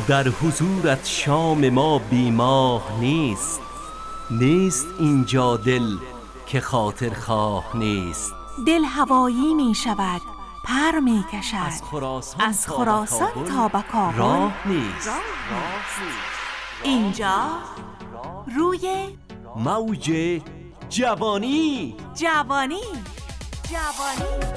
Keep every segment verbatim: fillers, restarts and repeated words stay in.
در حضورت شام ما بیماه نیست. نیست اینجا دل که خاطر خواه نیست. دل هوایی می شود، پر می کشد، از خراسان, از خراسان تا به کابل راه نیست. اینجا روی موج جوانی. جوانی جوانی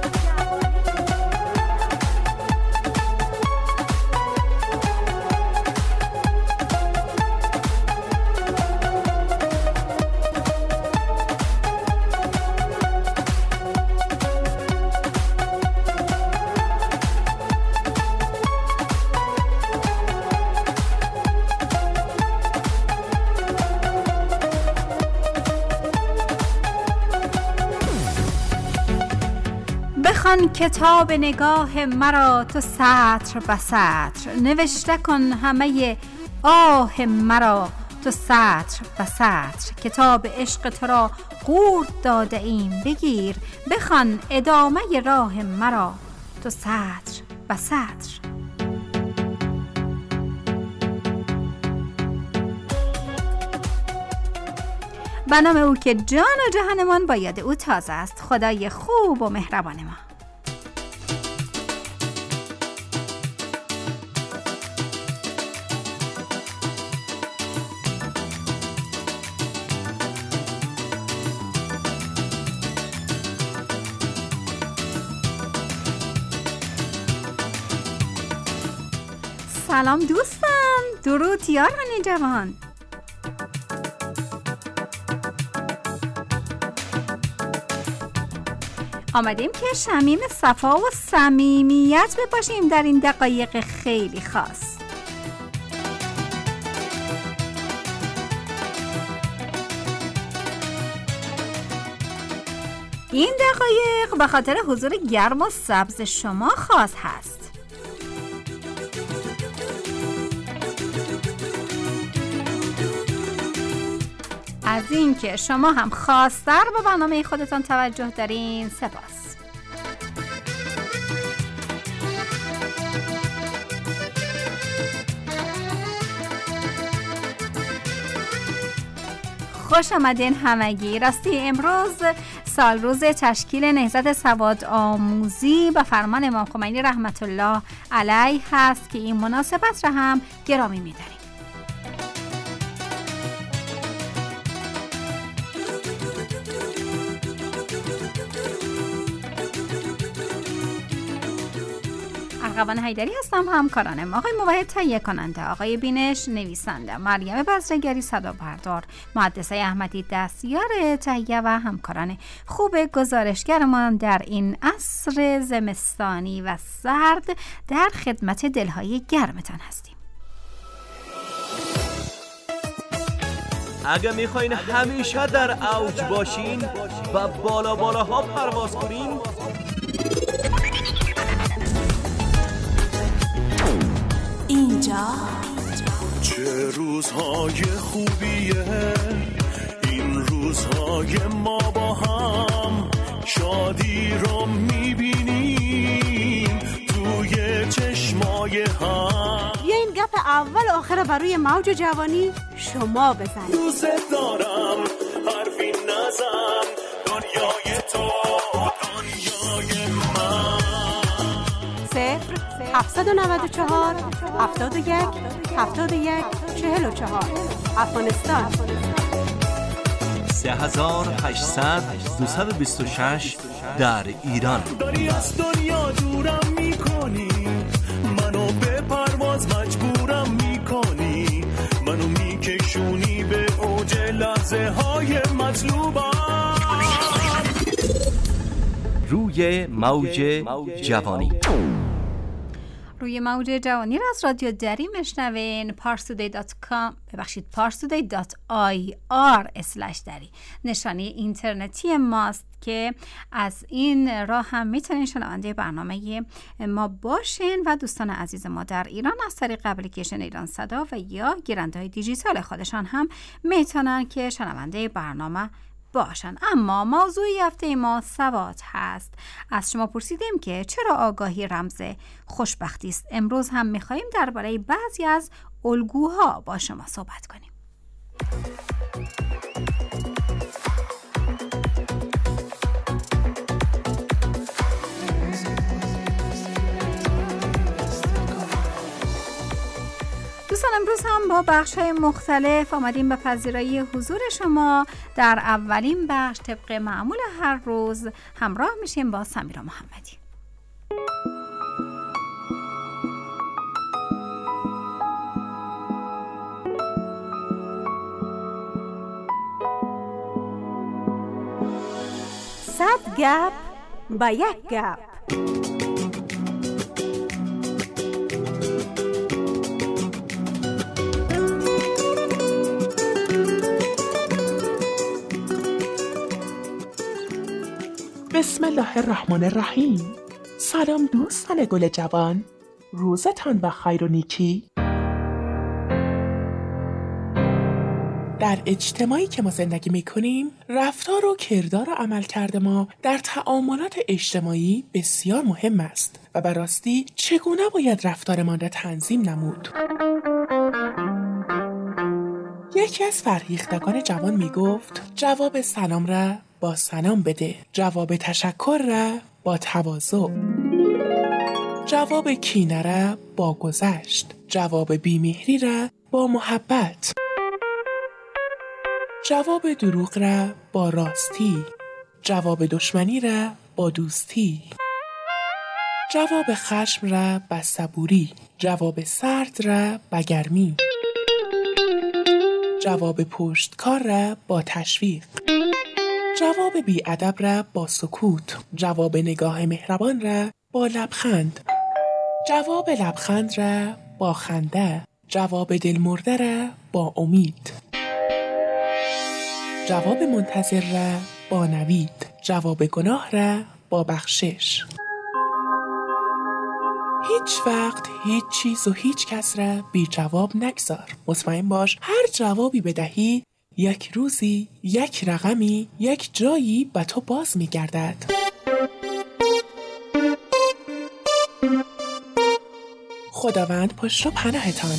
بخوان کتاب نگاه مرا تو سطر به سطر، نوشته کن همه آه مرا تو سطر به سطر. کتاب عشق تو را قورت داده ایم بگیر، بخوان ادامه راه مرا تو سطر به سطر. به نام او که جان و جهانمان با یاد او تازه است، خدای خوب و مهربان ما. سلام دوستان، درود یاران جوان. آمدیم که شمیم صفا و صمیمیت بپاشیم در این دقایق خیلی خاص. این دقایق به خاطر حضور گرم و سبز شما خاص هست. از این که شما هم خاص‌تر به برنامه خودتان توجه دارین سپاس. خوش آمدین همگی. راستی امروز سال روز تشکیل نهضت سواد آموزی به فرمان امام خمینی رحمت الله علیه هست که این مناسبت را هم گرامی می‌داریم. ارغوان حیدری هستم، همکارانم آقای موحد تهیه کننده، آقای بینش نویسنده، مریم بزرگری صدا بردار، مهندسه احمدی دستیار تهیه و همکاران خوب گزارشگرمان در این عصر زمستانی و سرد در خدمت دلهای گرمتان هستیم. اگه میخواین همیشه در اوج باشین و بالا بالاها پرواز کنین، اینجا چه روزهای خوبیه این روزهای ما با هم، شادی رو میبینیم توی چشمای هم. بیا این گپ اول و آخر برای موج جوانی شما بزنید. دوست دارم حرفی نزن، دنیای تو دنیای من. صفر هفتصد و نود و چهار هفتاد و یک هفتاد و یک چهل و چهار افغانستان. سه هزار و هشتصد دویست و بیست و شش در ایران. داری از دنیا دورم میکنی، منو به پرواز مجبورم میکنی، منو میکشونی به اوج لحظه های مطلوبم. روی موج جوانی. روی موج جوانی را از رادیو دری مشنوین. پارسودی دات کام ببخشید پارسودی دات آی آر اسلش دری نشانی اینترنتی ماست که از این راه هم میتونین شنونده برنامه ما باشین و دوستان عزیز ما در ایران از طریق اپلیکیشن ایران صدا و یا گیرنده های دیجیتال خودشان هم میتونن که شنونده برنامه باشن. اما موضوعی هفته ما سواد هست. از شما پرسیدیم که چرا آگاهی رمز خوشبختی است. امروز هم می‌خوایم درباره بعضی از الگوها با شما صحبت کنیم. دوستان امروز هم با بخش‌های مختلف آمدیم به پذیرایی حضور شما. در اولین بخش طبق معمول هر روز همراه میشیم با سمیرا محمدی. صد گپ با یک گپ. بسم الله الرحمن الرحیم. سلام دوستان گل جوان، روزتان بخیر و نیکی. در اجتماعی که ما زندگی میکنیم، رفتار و کردار و عملکرد ما در تعاملات اجتماعی بسیار مهم است و به راستی چگونه باید رفتارمان را تنظیم نمود. یکی از فرهیختگان جوان میگفت جواب سلام را با سلام بده، جواب تشکر را با تواضع، جواب کینه را با گذشت، جواب بی‌مهری را با محبت، جواب دروغ را با راستی، جواب دشمنی را با دوستی، جواب خشم را با صبوری، جواب سرد را با گرمی، جواب پشتکار را با تشویق، جواب بی‌ادب را با سکوت، جواب نگاه مهربان را با لبخند، جواب لبخند را با خنده، جواب دلمرده را با امید، جواب منتظر را با نوید، جواب گناه را با بخشش. هیچ وقت هیچ چیز و هیچ کس را بی جواب نگذار. مطمئن باش هر جوابی بدهی یک روزی، یک رقمی، یک جایی به تو باز می گردد. خداوند پشت و پناهتان.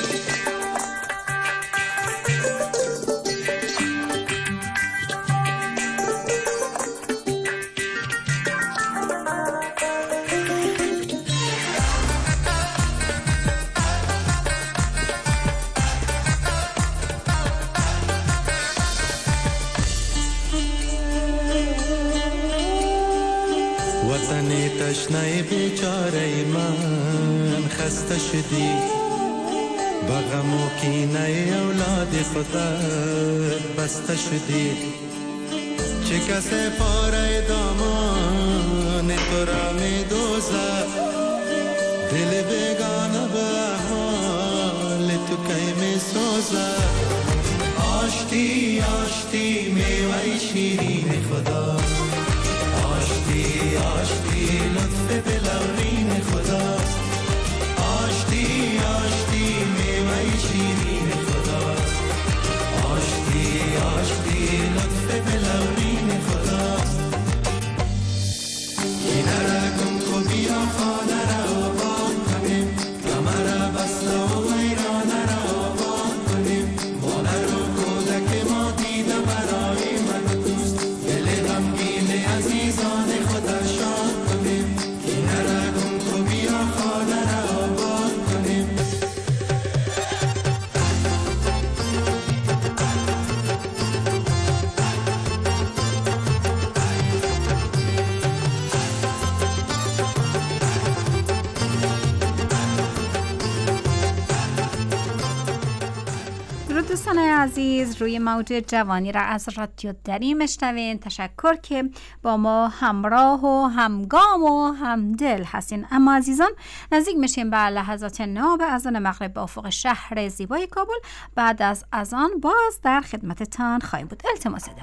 وطن تشنه بیچاره من خسته شدی، با غم و کینه اولاد خودت بسته شدی. چه کسی پاره دامان تو را می دوزد، دل بیگانه به حال تو کی می سوزد. آشتی آشتی میوه شیرین خدا، آشتی آشتی لطف دلارین خداست، آشتی آشتی میوه شیرین خداست، آشتی آشتی لطف دلارین خداست. اینه را گم خوبی را خانه را آباد کنیم، غمه را بسته و ویرانه را آباد کنیم. مادر و کودک ما دیده برای من دوست، دل غمگین عزیزان خدا شاد کنیم. اینه را گم خوبی را خانه را آباد کنیم. درود دوستان عزیز، روی موج جوانی را از رادیو دری میشنوین. تشکر که با ما همراه و همگام و همدل هستین. اما عزیزان نزدیک میشیم به لحظات ناب اذان مغرب به افق شهر زیبای کابل. بعد از اذان باز در خدمتتان خواهیم بود. التماس دعا.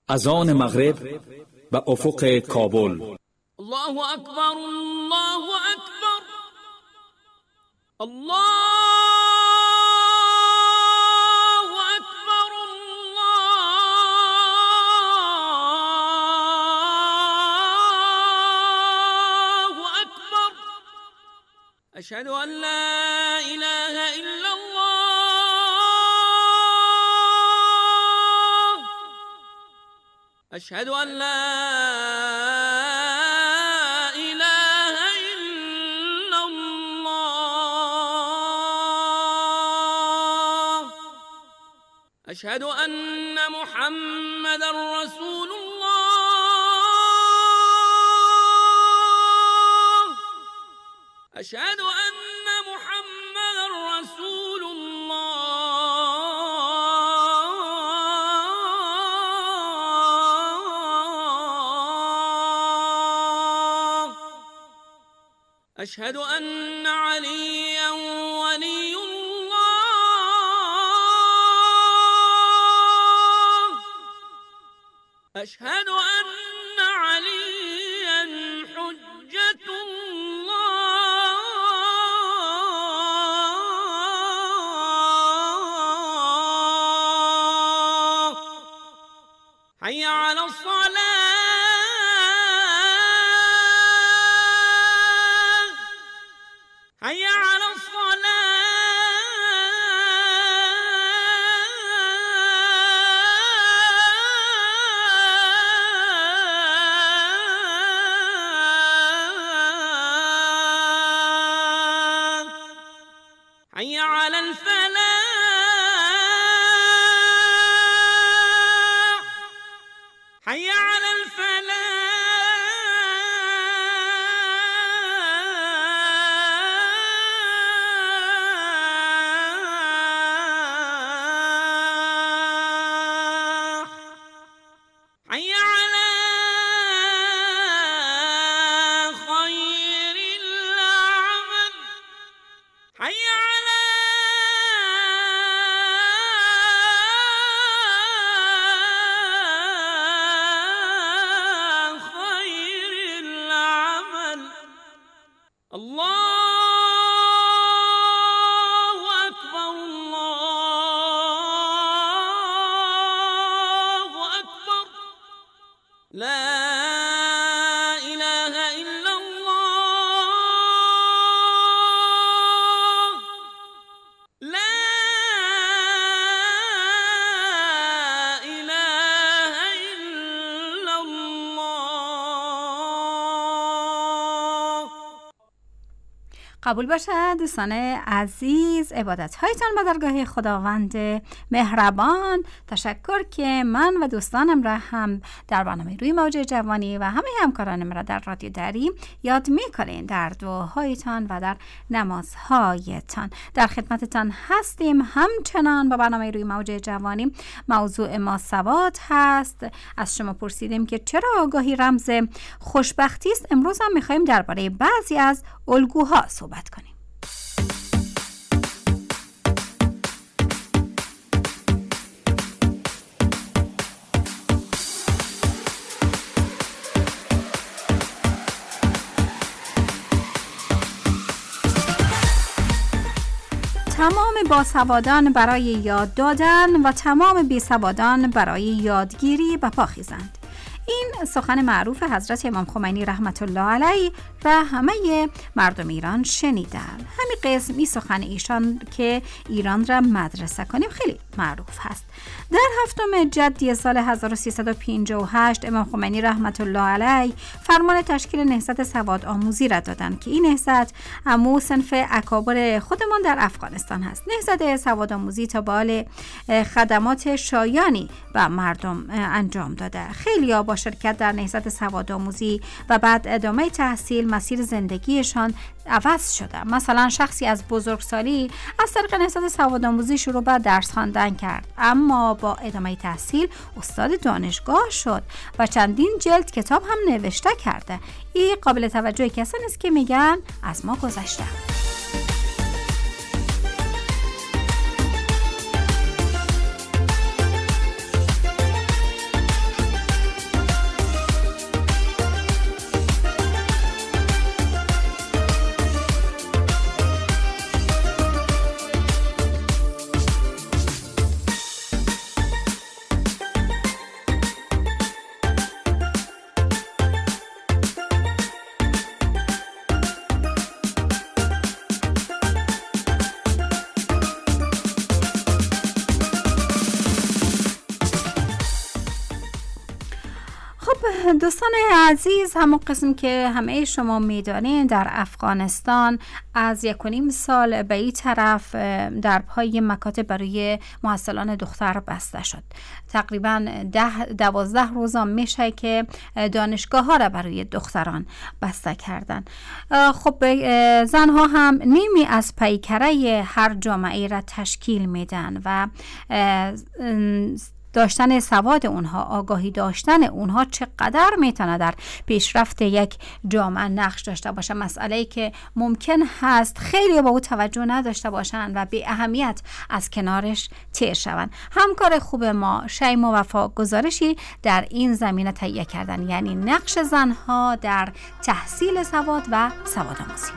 از آن مغرب به افق کابل. الله اکبر، الله اکبر، الله اکبر، الله اکبر. اشهد ان لا اله الا الله، اشهد ان لا أشهد أن محمد رسول الله، أشهد أن محمد رسول الله، أشهد أن عليا ولي أشهد أن عليا حجة الله. حي على الصلاة، حي على الصلاة. حي على الفلاح، حي على الفلاح. حي على خير العمل، حي على الله أكبر، الله أكبر. لا إله إلا الله، لا إله إلا الله. قبول باشد دوستان عزیز، عبادت هایتان به درگاه خداوند مهربان. تشکر که من و دوستانم را هم در برنامه روی موج جوانی و همه همکارانم را در رادیو دری یاد میکنین در دعاهایتان و در نمازهایتان. در خدمتتان هستیم. همچنان با برنامه روی موج جوانی موضوع ما سواد هست. از شما پرسیدیم که چرا آگاهی رمز خوشبختی است. امروز هم میخوایم درباره بعضی از الگوها صحبت کنیم. تمام باسوادان برای یاد دادن و تمام بیسوادان برای یادگیری به پا خیزند. این سخن معروف حضرت امام خمینی رحمت الله علیه و همه مردم ایران شنیدن. همین قسم این سخن ایشان که ایران را مدرسه کنیم خیلی معروف هست. در هفتم جدی سال هزار و سیصد و پنجاه و هشت امام خمینی رحمت الله علیه فرمان تشکیل نهضت سواد آموزی را دادند که این نهضت همو صنف اکابر خودمان در افغانستان هست. نهضت سواد آموزی تا به حال خدمات شایانی به مردم انجام داده. خیلی ها با شرکت در نهضت سواد آموزی و بعد ادامه تحصیل مسیر زندگیشان عوض شده. مثلا شخصی از بزرگسالی از طریق نهضت سواد آموزی شروع به درس خواندن کرد، اما با ادامه تحصیل استاد دانشگاه شد و چندین جلد کتاب هم نوشته کرده. این قابل توجه کسانی است که میگن از ما گذشته. دوستان عزیز، همون قسم که همه شما میدانین در افغانستان از یک و نیم سال به این طرف در پای مکاتب برای محصلان دختر بسته شد. تقریبا ده دوازده روزا میشه که دانشگاه ها را برای دختران بسته کردن. خب زنها هم نیمی از پیکره هر جامعه را تشکیل میدن و داشتن سواد اونها، آگاهی داشتن اونها چقدر میتونه در پیشرفت یک جامعه نقش داشته باشه. مسئله‌ای که ممکن هست خیلی با او توجه نداشته باشن و بی اهمیت از کنارش تیر شون. همکار خوب ما شیما وفا گزارشی در این زمینه تهیه کردن، یعنی نقش زنها در تحصیل سواد و سواد آموزی.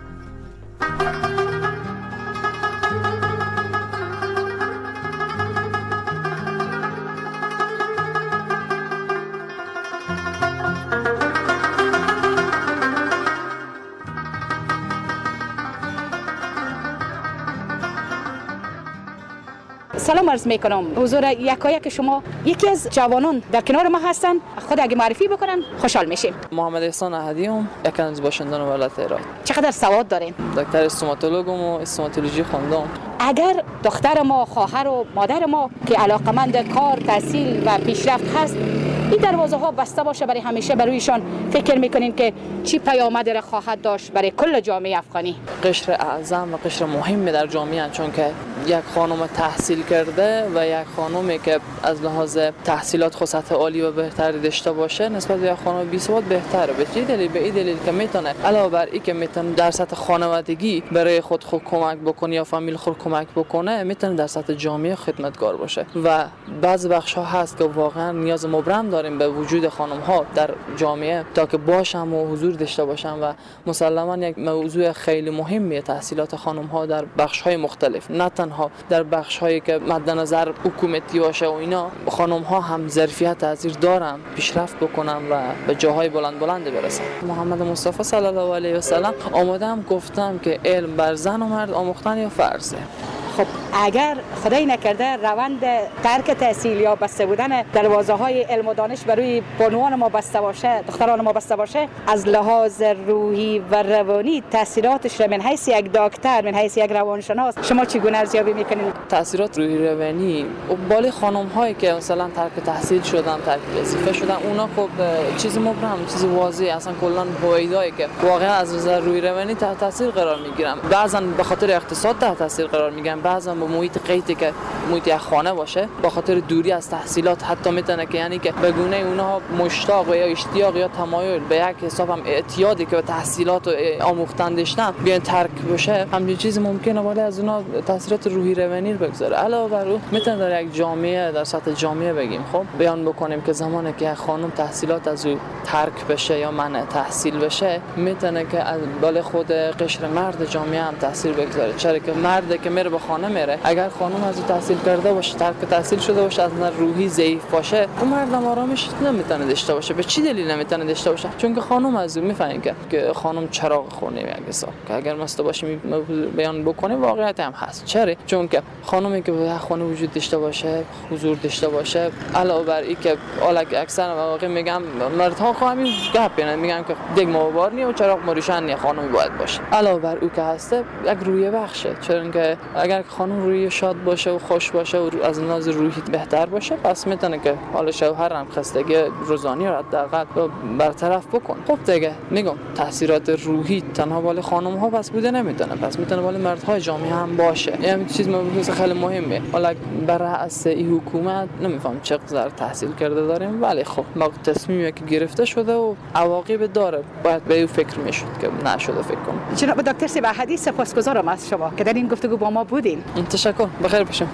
سلام عرض میکنم حضور یکایک شما. یکی از جوانان در کنار ما هستن، خود اگه معرفی بکنن خوشحال میشیم. محمد احسان احدیم، یکی از باشندگان ولایت هرات. چقدر سواد دارین؟ دکتر استوماتولوژم و استوماتولوژی خوندم. اگر دختر ما، خواهر و مادر ما که علاقمند کار، تحصیل و پیشرفت هست، این دروازه ها بسته باشه برای همیشه، برایشان فکر میکنین که چی پیامدی خواهد داشت برای کل جامعه افغانی؟ قشر اعظم و قشر مهمی در جامعه، چون که یک خانم تحصیل کرده و یک خانومی که از لحاظ تحصیلات خود سطح عالی و بهتری داشته باشه نسبت به یک خانم بی‌سواد بهتره. به چه دلیل؟ به این دلیل که میتونه علاوه بر این که میتونه در سطح خانوادگی برای خود خود کمک بکنه یا فامیل خود کمک بکنه، میتونه در سطح جامعه خدمتگار باشه. و بعض بخش ها هست که واقعا نیاز مبرم داریم به وجود خانم ها در جامعه تا که باشن و حضور داشته باشن و مسلما یک موضوع خیلی مهمیه تحصیلات خانم ها در بخش های مختلف، نه تنها در بخش هایی که مد نظر حکومتی باشه و اینا. خانم ها هم ظرفیت تاثیر دارن پیشرفت بکنن و به جاهای بلند بلند برسن. محمد مصطفی صلی الله علیه و سلم آمدم گفتم که علم بر زن و مرد آموختن یا فرضه. خب اگر خدای نکرده روند ترک تحصیل یا بسته بودن دروازه های علم و دانش برای بانوان ما بسته باشه، دختران ما بسته باشه، از لحاظ روحی و روانی تاثیراتش را من حیث یک دکتر، من حیث یک روانشناس شما چگونه ارزیابی میکنید؟ تاثیرات روحی روانی بالای خانم هایی که مثلا ترک تحصیل شدن، ترک وظیفه شدن، اونا خب چیز مبرم، چیز واضحه، اصلا کلا هویدایی که واقعا از نظر روحی روانی تحت تاثیر قرار میگیرن. بعضا به خاطر اقتصاد تحت تاثیر قرار میگیرن، بعضا با محیط قیدی که محیط یک خانه باشه، با خاطر دوری از تحصیلات حتی میتونه که یعنی که به گونه اونها مشتاق یا اشتیاق یا تمایل به یک حساب هم اعتیادی که به تحصیلات و آموختن داشتن بیان ترک بشه، همین چیز ممکنه ولی از اونها تاثیرات روحی روانی بگذاره. علاوه بر اون میتونه در یک جامعه، در سطح جامعه بگیم خب بیان بکنیم که زمانی که یک خانم تحصیلات از او ترک بشه یا منع تحصیل بشه، میتونه که از بالا خود قشر مرد جامعه هم تاثیر بگذاره. چرا که مردی که میره به خانه میره، اگر خانم از تحصیل کرده باشه، ترک تحصیل شده باشه، از نظر روحی ضعیف باشه، اون مردم آرامش نمیتونه داشته باشه. به چی دلیل نمیتونه داشته باشه؟ چون که خانم از اون میفهمه که که خانم چراغ خونه یک حساب که اگر مست باشه بیان بکنه واقعیت هم هست. چرا؟ چون که خانمی که به خانه وجود داشته باشه، حضور داشته باشه، علاوه بر این که الک اکثر مواقع میگم مردها خو همین گپ یعنی میگم که دیگه موبار نی و چراغ مریشن نی، خانمی باید باشه. علاوه بر او که هسته یک رویه بخشه. چون که اگر خانم روی شاد باشه و خوش باشه و از نظر روحی بهتر باشه، پس میتونه که حال شوهر هم خستگی روزانی رو حداقل برطرف بکنه. خب دیگه میگم تاثیرات روحی تنها بالای خانم ها بس بوده نمیتونه، پس میتونه بالای مردهای جامعه هم باشه. این چیز موضوع خیلی مهمه. حالا برای از این حکومت نمیفهم چقدر تحصیل کرده داریم، ولی خب ما تصمیمی که گرفته شده و عواقب داره، باید به این فکر میشد که نشده فکر کنم. جناب دکتر سیب احدی سپاسگزارم از شما که در این گفتگو با ما بودین. تشکر، بخیر باشین.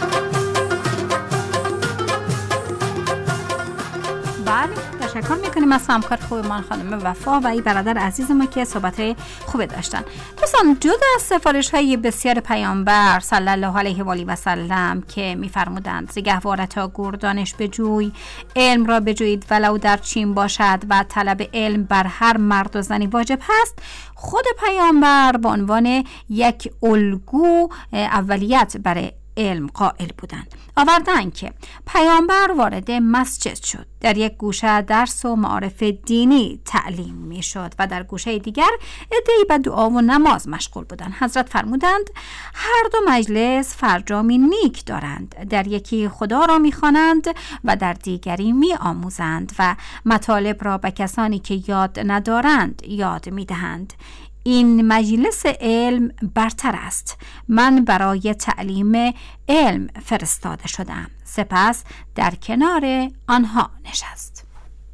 تشکر میکنیم از همکار خوبمان خانم وفا و ای برادر عزیز ما که صحبت خوب داشتن. دوستان، جدا از سفارش های بسیار پیامبر صلی الله علیه و آله و سلم که می‌فرمودند ز گهواره تا گور دانش بجوی، علم را بجویید ولو در چین باشد و طلب علم بر هر مرد و زنی واجب هست، خود پیامبر به عنوان یک الگو اولیت برای علم قائل بودند. آوردن که پیامبر وارد مسجد شد، در یک گوشه درس و معارف دینی تعلیم می شد و در گوشه دیگر عده‌ای به دعا و نماز مشغول بودند. حضرت فرمودند هر دو مجلس فرجامی نیک دارند، در یکی خدا را می خوانند و در دیگری می آموزند و مطالب را به کسانی که یاد ندارند یاد می دهند. این مجلس علم برتر است. من برای تعلیم علم فرستاده شدم. سپس در کنار آنها نشست.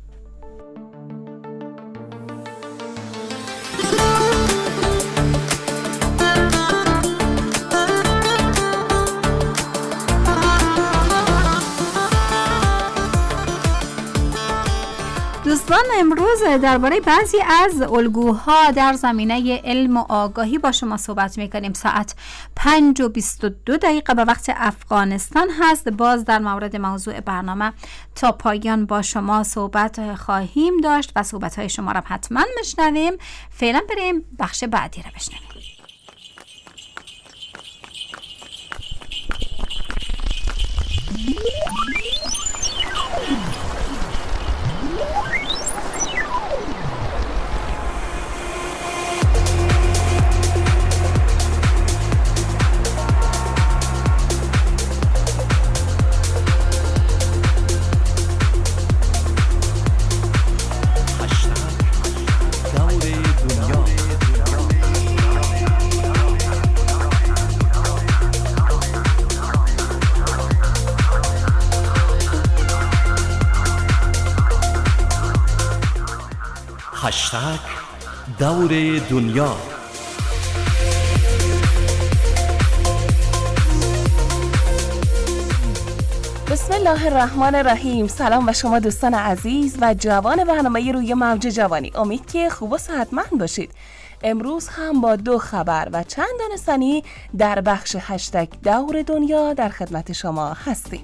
دوستان، امروز درباره بعضی از الگوها در زمینه علم و آگاهی با شما صحبت میکنیم. ساعت پنج و بیست و دو دقیقه به وقت افغانستان هست. باز در مورد موضوع برنامه تا پایان با شما صحبت خواهیم داشت و صحبت های شما را حتما میشنویم. فعلا بریم بخش بعدی را بشنویم. هشتگ دور دنیا. بسم الله الرحمن الرحیم. سلام به شما دوستان عزیز و جوان برنامه روی موج جوانی. امید که خوب و صحتمند باشید. امروز هم با دو خبر و چند دانستنی در بخش هشتگ دور دنیا در خدمت شما هستیم.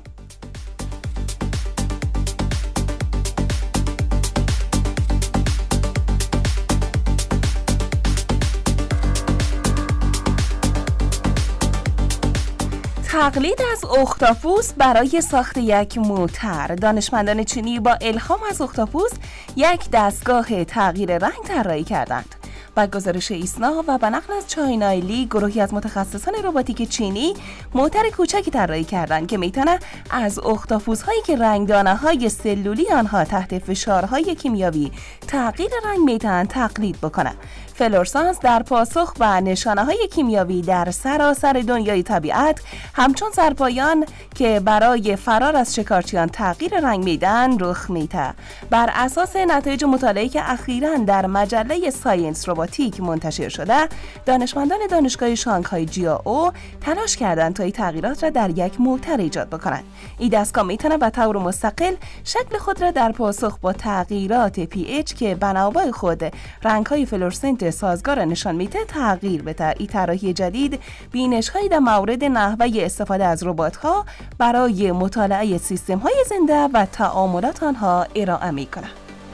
تقلید از اختاپوس برای ساخت یک موتر. دانشمندان چینی با الهام از اختاپوس یک دستگاه تغییر رنگ طراحی کردند. با گزارش ایسنا و به نقل از چاینایلی، گروهی از متخصصان رباتیک چینی موتر کوچکی طراحی کردند که میتونه از اختاپوس‌هایی که رنگدانه‌های سلولی آنها تحت فشارهای کیمیایی تغییر رنگ میتونن تقلید بکنه. فلورسانس در پاسخ به نشانه‌های کیمیایی در سراسر دنیای طبیعت، همچون سرپایان که برای فرار از شکارچیان تغییر رنگ میدن رخ میده. بر اساس نتایج مطالعه‌ای که اخیراً در مجله ساینس رباتیک منتشر شده، دانشمندان دانشگاه شانگهای جیائو تلاش کردند تا این تغییرات را در یک موتر ایجاد بکنند. این دستگاه میتونه به طور مستقل شکل خود را در پاسخ با تغییرات پی اچ که بنابرای خود رنگ‌های فلورسنت سازگار نشان میده تغییر بده. این طراحی جدید بینش‌هایی در مورد نحوه استفاده از ربات‌ها برای مطالعه سیستم‌های زنده و تعاملات آنها ارائه می‌کنه.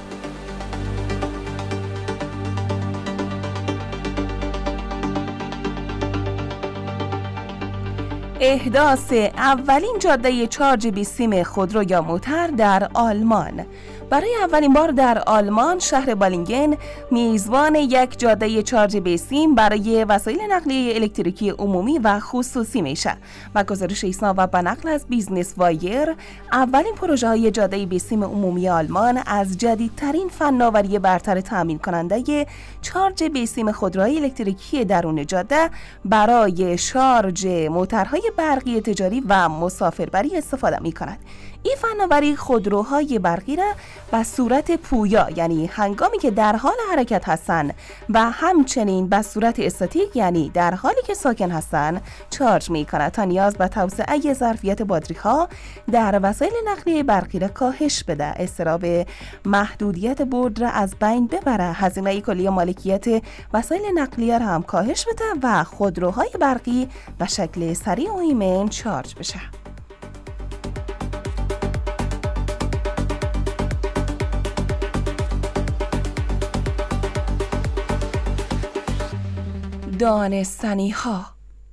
احداث اولین جاده چارج بی سیم خودرو یا موتر در آلمان. برای اولین بار در آلمان شهر بالینگن میزبان یک جاده چارج بی سیم برای وسایل نقلیه الکتریکی عمومی و خصوصی میشه. و گزارش ایسنا و به نقل از بیزنس وایر، اولین پروژه های جاده بی سیم عمومی آلمان از جدیدترین فناوری برتر تامین کننده چارج بی سیم خودروهای الکتریکی درون جاده برای شارژ موترهای برقی تجاری و مسافربری استفاده می کند. این فناوری خودروهای برقی را به صورت پویا یعنی هنگامی که در حال حرکت هستند و همچنین به صورت استاتیک یعنی در حالی که ساکن هستند چارج می کند تا نیاز به توسعه ظرفیت باتری ها در وسایل نقلیه برقی را کاهش بده، اضطراب محدودیت برد را از بین ببره، هزینه کلی مالکیت وسایل نقلیه را هم کاهش بده و خودروهای برقی به شکل سریع و ایمن چارج بشه. دانستنی ها.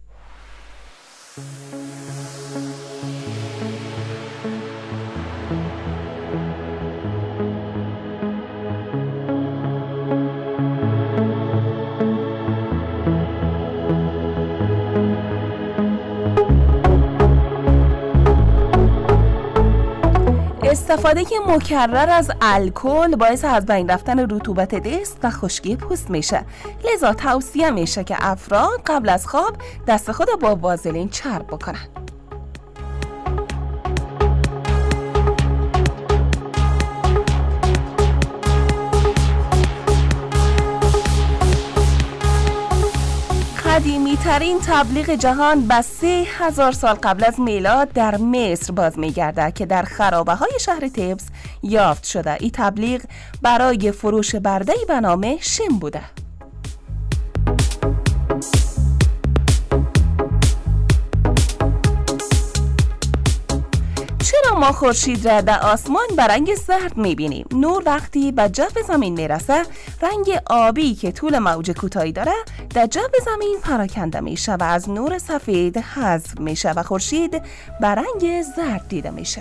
استفاده مکرر از الکل باعث از بین رفتن رطوبت دست و خشکی پوست میشه. لذا توصیه میشه که افراد قبل از خواب دست خود با وازلین چرب بکنن. قدیمی ترین تبلیغ جهان به سه هزار سال قبل از میلاد در مصر باز میگرده که در خرابه های شهر تبس یافت شده. این تبلیغ برای فروش برده‌ای به نام شم بوده. چرا ما خورشید را در آسمان به رنگ زرد میبینیم؟ نور وقتی به جو زمین میرسه رنگ آبی که طول موج کوتاهی داره در جو زمین پراکنده میشه و از نور سفید حذف میشه و خورشید به رنگ زرد دیده میشه.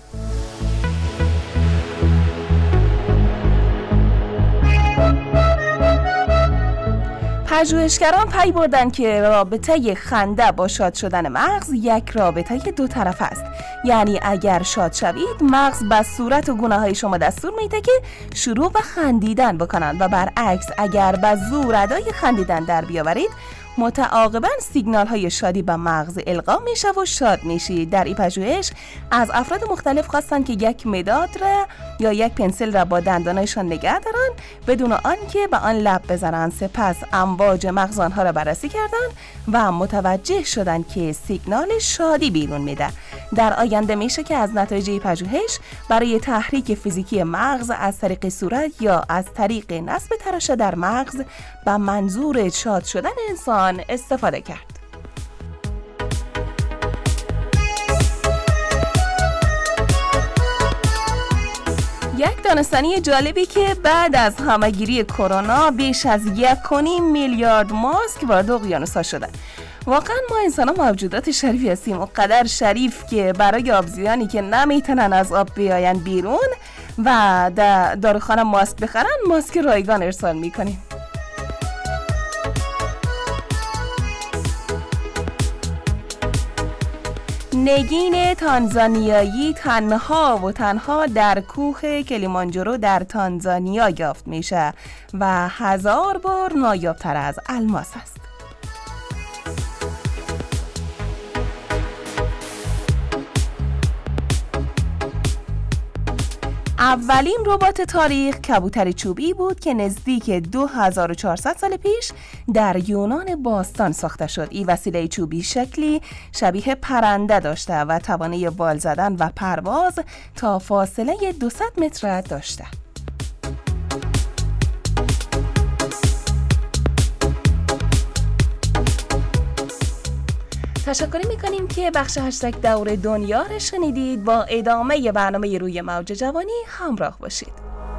پژوهشگران پی بردن که رابطه خنده با شاد شدن مغز یک رابطه دو طرف است. یعنی اگر شاد شوید مغز به صورت و گونه‌های شما دستور میده که شروع به خندیدن بکنن و برعکس اگر به زور ادای خندیدن در بیاورید متعاقباً سیگنال های شادی به مغز القا میشه و شاد میشید. در این پژوهش از افراد مختلف خواستن که یک مداد را یا یک پنسل را با دندانایشان نگه دارن بدون آنکه به آن لب بزنن. سپس امواج مغز آنها را بررسی کردند و متوجه شدن که سیگنال شادی بیرون میده. در آینده میشه که از نتایج این پژوهش برای تحریک فیزیکی مغز از طریق صورت یا از طریق نصب تراشه در مغز به منظور شاد شدن انسان استفاده کرد. یک دانستنی جالبی که بعد از همه‌گیری کرونا بیش از یک و نیم میلیارد ماسک وارد اقیانوس‌ها شده. واقعا ما انسان ها موجودات شریفی هستیم و قدر شریف که برای آبزیانی که نمیتونن از آب بیاین بیرون و در داروخانه ماسک بخرن ماسک رایگان ارسال میکنیم. نگین تانزانیایی تنها و تنها در کوه کلیمانجارو در تانزانیا یافت میشه و هزار بار نایاب‌تر از الماس است. اولین ربات تاریخ کبوتر چوبی بود که نزدیک دو هزار و چهارصد سال پیش در یونان باستان ساخته شد. این وسیله چوبی شکلی شبیه پرنده داشته و توانایی بال زدن و پرواز تا فاصله دویست متر داشته. تشکر میکنیم که بخش هشتگ دور دنیا را شنیدید. با ادامه برنامه روی موج جوانی همراه باشید.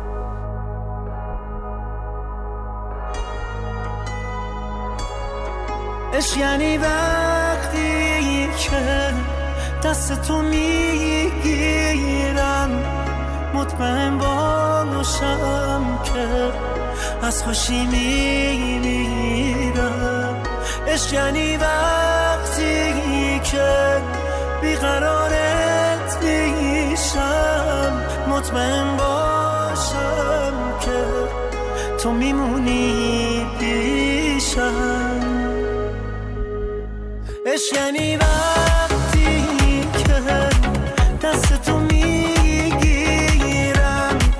عشق یعنی وقتی که دست تو میگیرم مطمئن باشم که از خوشی میمیرم. عشق یعنی وقتی که بیقرارت میشم مطمئن باشم که تو میمونی پیشم. عشق یعنی وقتی که دست تو میگیرم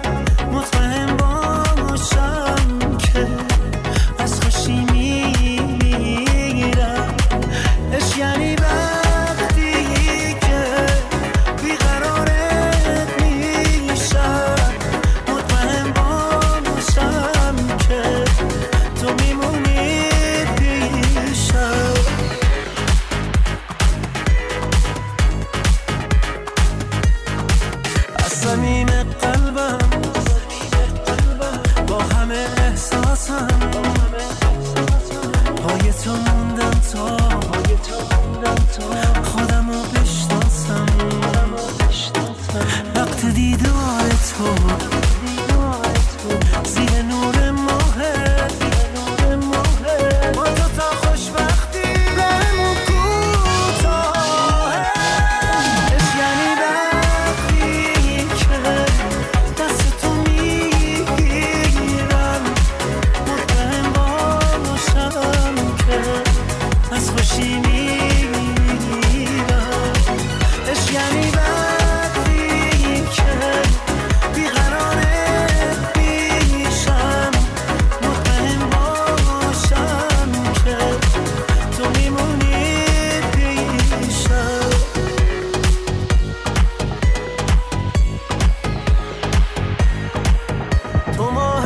صمیم قلبم با همه احساسم پای تو موندم تا خودم رو بشناسم وقت دیدار تو زیر نور ماهه ما تو تا خوشبختی بهمون کوتاهه عشق یعنی وقتی که دست تو میگیرم مطمئن باشم که از خوشی میمیرم عشق یعنی وقتی که بیقراره پیشم مطمئن باشم که تو میمونی پیشم تو ماه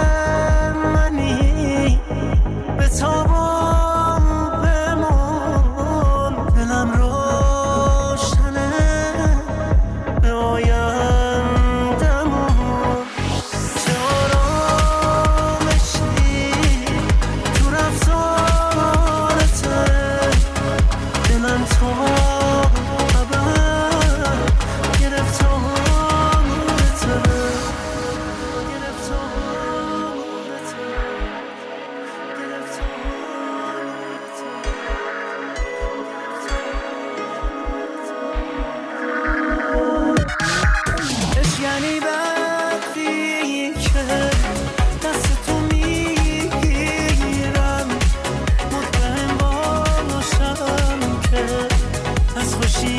منی به تابم بمون دلم روشنه به آیندمون چه آرامشی تو رفتارته دلم تا ابد گرفتارته عشق یعنی وقتی که دست تو میگیرم مطمئن باشم که از خوشی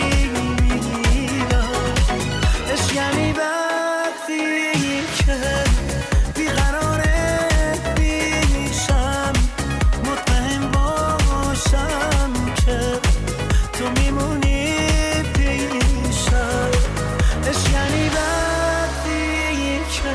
میمیرم عشق یعنی وقتی که بیقراره پیشم مطمئن باشم که تو میمونی پیشم عشق یعنی وقتی که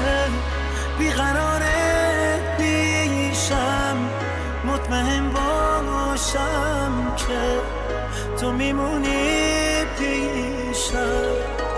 بیقراره پیشم مطمئن باشم که تو میمونی پیشم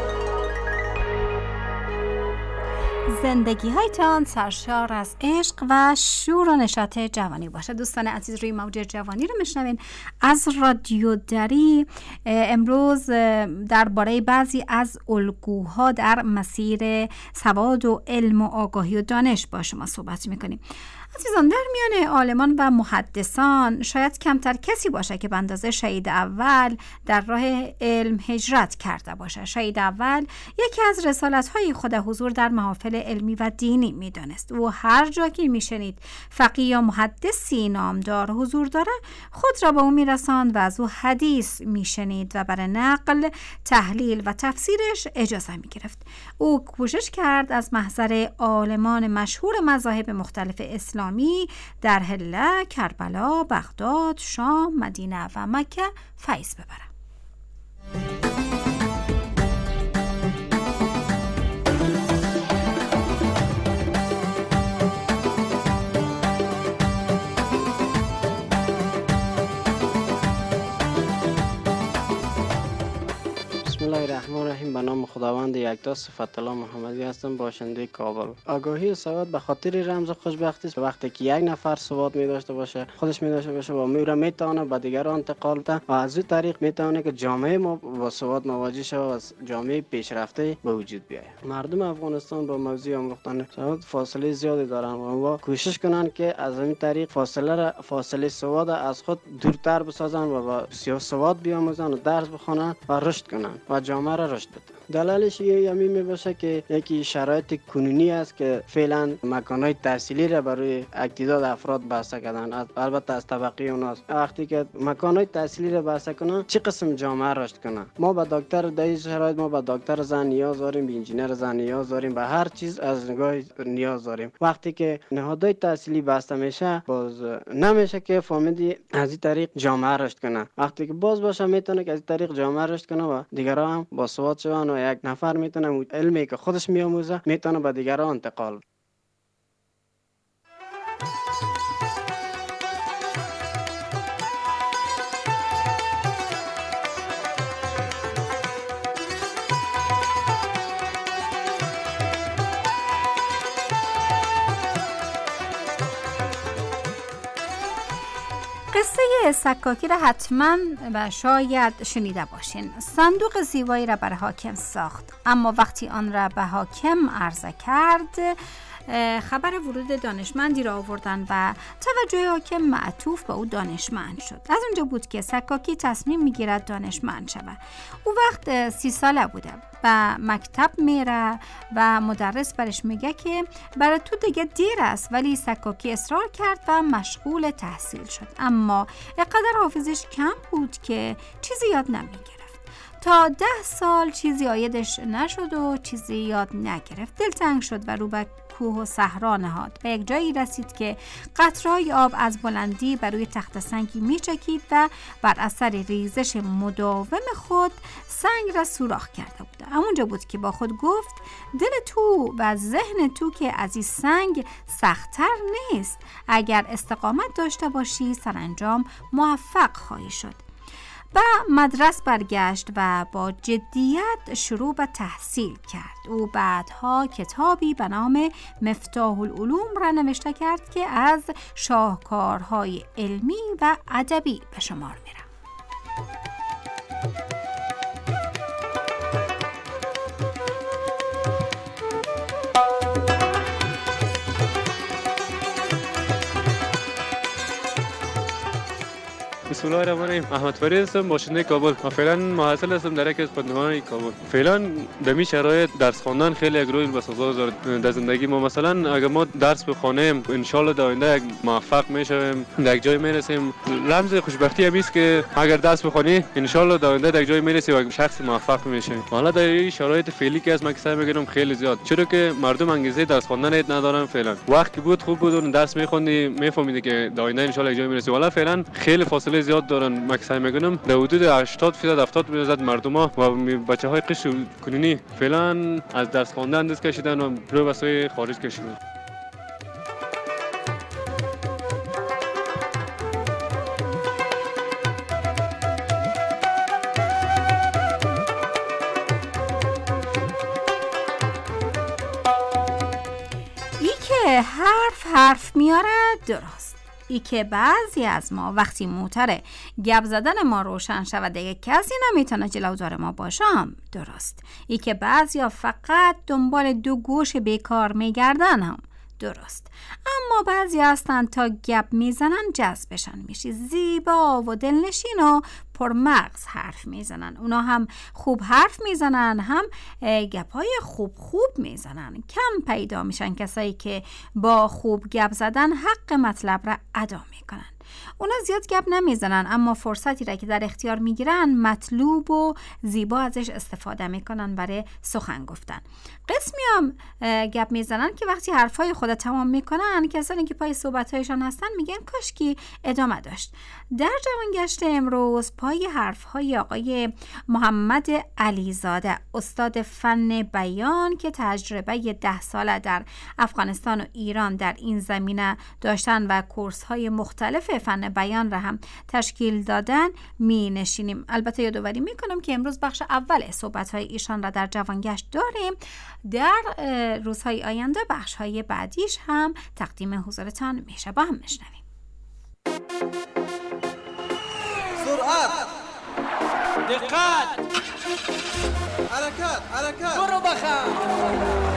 زندگی هایتان سرشار از عشق و شور و نشاط جوانی باشه. دوستان عزیز، روی موج جوانی رو میشنوین از رادیو دری. امروز درباره بعضی از الگوها در مسیر سواد و علم و آگاهی و دانش با شما صحبت میکنیم. عزیزان، در میان عالمان و محدثان شاید کمتر کسی باشه که به اندازه شهید اول در راه علم هجرت کرده باشه. شهید اول یکی از رسالت‌های خود حضور در محافل علمی و دینی میدانست. او هر جا که میشنید فقیه یا محدثی نامدار حضور داره، خود را به او میرساند و از او حدیث میشنید و برای نقل، تحلیل و تفسیرش اجازه میگرفت. او کوشش کرد از محضر عالمان مشهور مذاهب مختلف اسلام در حله، کربلا، بغداد، شام، مدینه و مکه فیض ببرم. بسم الله الرحمن الرحیم. به نام خداوند یکتا، صفت الله محمدی هستم، باشنده کابل. آگاهی سواد به خاطر رمز خوشبختی است. وقتی که یک نفر سواد می داشته باشه، خودش می داشته باشه و میره میتونه به دیگران انتقال بده و از این طریق میتونه که جامعه ما با سواد مواجه شه و جامعه پیشرفته به وجود بیاید. مردم افغانستان با موضوع آموختن سواد فاصله زیادی دارن و کوشش کنن که از این طریق فاصله را فاصله سواد از خود دورتر بسازن و با سواد بیاموزن و درس بخونن و رشد کنن و جامعه را رشد بدن. دلیلش یمی می باشه که یکی شرایط کنونی است که فعلا مکانهای تحصیلی را برای تعداد افراد بسته کردن، البته از طبقه اوناست. وقتی که مکانهای تحصیلی را بسته کنن، چه قسم جامعه رشد کنن؟ ما به دکتر در این شرایط ما به دکتر زن نیاز داریم، به انجینر زن نیاز داریم، به هر چیز از نگاه نیاز داریم. وقتی که نهادهای تحصیلی بسته میشه، باز نمیشه که فهمیدی از این طریق جامعه رشد کنه. وقتی که باز باشه میتونه که از این طریق جامعه رشد کنه و دیگران هم با سواد شون و یک نفر میتونه علمی که خودش میآموزه میتونه به دیگران انتقال. سکاکی را حتما و شاید شنیده باشین. صندوق زیبایی را برای حاکم ساخت، اما وقتی آن را به حاکم عرضه کرد خبر ورود دانشمندی را آوردن و توجه حاکم معطوف به او دانشمند شد. از اونجا بود که سکاکی تصمیم میگیرد دانشمند شود. او وقت سی ساله بوده و مکتب میره و مدرس برش میگه که برای تو دیگه دیر است، ولی سکاکی اصرار کرد و مشغول تحصیل شد. اما اقدر حافظش کم بود که چیزی یاد نمیگرفت. تا ده سال چیزی آیدش نشد و چیزی یاد نگرفت. دلتنگ شد و رو به کوه و صحرا نهاد. به یک جایی رسید که قطره‌های آب از بلندی بر روی تخت سنگی میچکید و بر اثر ریزش مداوم خود سنگ را سوراخ کرده بود. همونجا بود که با خود گفت دل تو و ذهن تو که از این سنگ سخت‌تر نیست. اگر استقامت داشته باشی سرانجام موفق خواهی شد. و مدرسه برگشت و با جدیت شروع به تحصیل کرد. او بعدها کتابی به نام مفتاح العلوم را نوشته کرد که از شاهکارهای علمی و ادبی به شمار می‌رفت. بسم الله الرحمن الرحیم. احمد فرید هستم، باشنده کابل. من فعلا محصل هستم در یکی از پادگان‌های کابل. فعلا در می شرایط درس خواندن خیلی یک رول بسازگار داره در زندگی ما. مثلا اگر ما درس بخونیم ان شاء الله در آینده یک موفق میشویم، در یک جای میرسیم. رمز خوشبختی هم است که اگر درس بخونی ان شاء الله در آینده در یک جای میرسی و شخص موفق میشی. حالا در این شرایط فعلی که از من سعی میکنم خیلی زیاد، چرا که مردم انگیزه درس خواندن ندارن. فعلا وقتی بود خوب بود و درس میخوندی میفهمیدی که در آینده ان شاء الله یک جای میرسی. حالا فعلا خیلی فاصله زیاد دارن. من سعی میکنم در حدود هشتاد درصد هفتاد درصد مردم ها و بچهای قشر کنونی فعلا از درس خواندن دست کشیدن و رو به سوی خارج کشیدن. ای که حرف حرف میاره درست. ای که بعضی از ما وقتی موتر گپ زدن ما روشن شود دیگه کسی نمیتونه جلوزار ما باشم درست. ای که بعضیا فقط دنبال دو گوش بیکار میگردن هم درست. اما بعضی هستن تا گپ میزنن جذبشان میشی، زیبا و دلنشین و پرمغز حرف میزنن. اونا هم خوب حرف میزنن، هم گپای خوب خوب میزنن. کم پیدا میشن کسایی که با خوب گپ زدن حق مطلب را ادا میکنن. اونا زیاد گپ نمیزنن اما فرصتی را که در اختیار میگیرن مطلوب و زیبا ازش استفاده میکنن برای سخن گفتن. قسمی هم گپ میزنن که وقتی حرفای خود تمام میکنن کسانی که پای صحبتهایشان هستن میگن کاشکی ادامه داشت. در جوانگشت امروز پای حرفهای آقای محمد علیزاده، استاد فن بیان که تجربه ده ساله در افغانستان و ایران در این زمینه داشتن و کورس‌های مختلف فن بیان را هم تشکیل دادن می نشینیم. البته یادآوری می کنم که امروز بخش اول صحبت‌های ایشان را در جوانگشت داریم. در روزهای آینده بخش‌های بعدیش هم تقدیم حضورتان میشه. با هم میشنویم. سرعت، دقت، حرکت، حرکت، برو بخم.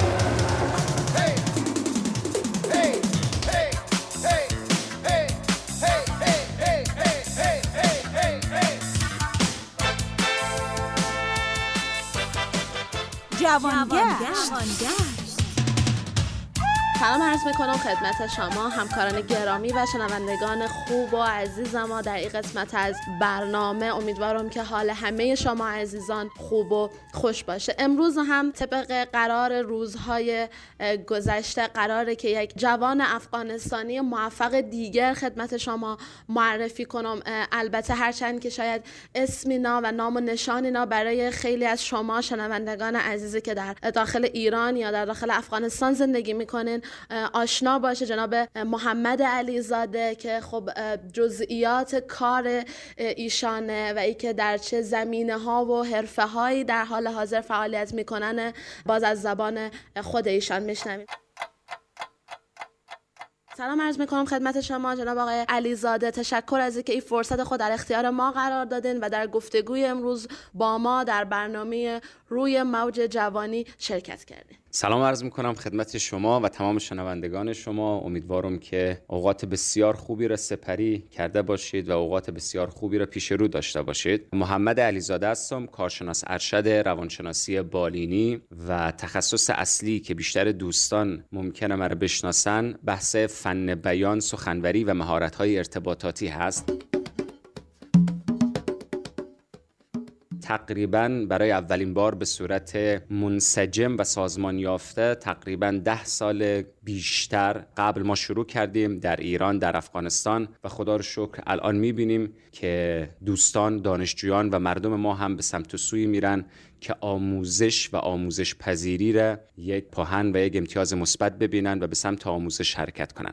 جوانگشت. سلام عرض میکنم خدمت شما همکاران گرامی و شنوندگان خوب و عزیز ما در این قسمت از برنامه. امیدوارم که حال همه شما عزیزان خوب و خوش باشه. امروز هم طبق قرار روزهای گذشته قراره که یک جوان افغانستانی موفق دیگر خدمت شما معرفی کنم. البته هرچند که شاید اسمی نا و نام و نشانی نا برای خیلی از شما شنوندگان عزیزی که در داخل ایران یا در داخل افغانستان زندگی میکنین آشنا باشه. جناب محمد علیزاده که خب جزئیات کار ایشانه و ای که در چه زمینه ها و حرفه هایی در حال حاضر فعالیت میکنن باز از زبان خود ایشان میشنویم. سلام عرض میکنم خدمت شما جناب آقای علیزاده. تشکر از اینکه این فرصت خود در اختیار ما قرار دادین و در گفتگوی امروز با ما در برنامه روی موج جوانی شرکت کردین. سلام عرض میکنم خدمت شما و تمام شنوندگان شما. امیدوارم که اوقات بسیار خوبی را سپری کرده باشید و اوقات بسیار خوبی را پیش رو داشته باشید. محمد علیزاده هستم، کارشناس ارشد روانشناسی بالینی و تخصص اصلی که بیشتر دوستان ممکنه مرا بشناسن بحث فن بیان، سخنوری و مهارت‌های ارتباطاتی هست. تقریباً برای اولین بار به صورت منسجم و سازمان یافته تقریباً ده سال بیشتر قبل ما شروع کردیم در ایران، در افغانستان و خدا رو شکر الان می‌بینیم که دوستان، دانشجویان و مردم ما هم به سمت و سوی میرن که آموزش و آموزش پذیری را یک پهن و یک امتیاز مثبت ببینن و به سمت آموزش حرکت کنن.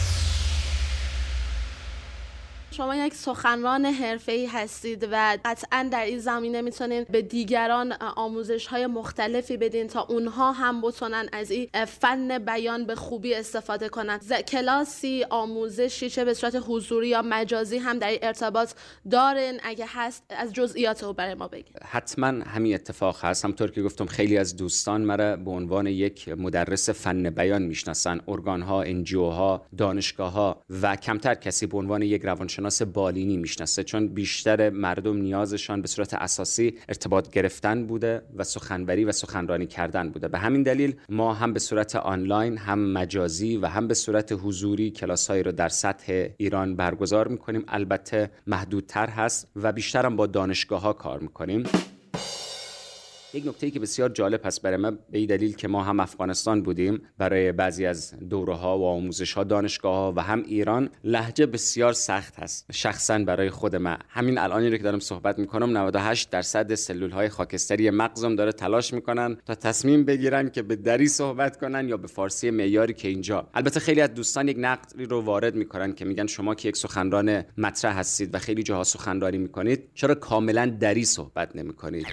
شما یک سخنران حرفه‌ای هستید و قطعاً در این زمینه میتونید به دیگران آموزش‌های مختلفی بدین تا اونها هم بتونن از این فن بیان به خوبی استفاده کنن. کلاسی، آموزشی چه به صورت حضوری یا مجازی هم در این ارتباط دارین؟ اگه هست از جزئیات رو برای ما بگین. حتما همین اتفاق هست. همونطور که گفتم خیلی از دوستان مرا به عنوان یک مدرس فن بیان میشناسن، ارگان‌ها، انجیوها، دانشگاه‌ها و کمتر کسی به عنوان یک روانشناس بالینی میشناسه، چون بیشتر مردم نیازشان به صورت اساسی ارتباط گرفتن بوده و سخنوری و سخنرانی کردن بوده. به همین دلیل ما هم به صورت آنلاین، هم مجازی و هم به صورت حضوری کلاس‌هایی رو در سطح ایران برگزار میکنیم. البته محدودتر هست و بیشتر هم با دانشگاه‌ها کار میکنیم. یک نکته‌ای که بسیار جالب هست برای ما به این دلیل که ما هم افغانستان بودیم برای بعضی از دوره‌ها و آموزش‌ها دانشگاه‌ها و هم ایران، لهجه بسیار سخت هست. شخصاً برای خود من همین الانی رو که دارم صحبت می‌کنم نود و هشت درصد سلول‌های خاکستری مغزم داره تلاش می‌کنن تا تصمیم بگیرن که به دری صحبت کنن یا به فارسی معیاری که اینجا. البته خیلی از دوستان یک نقدی رو وارد می‌کنن که میگن شما که یک سخنران مطرح هستید و خیلی جاها سخنرانی می‌کنید، چرا کاملاً دری صحبت نمی‌کنید؟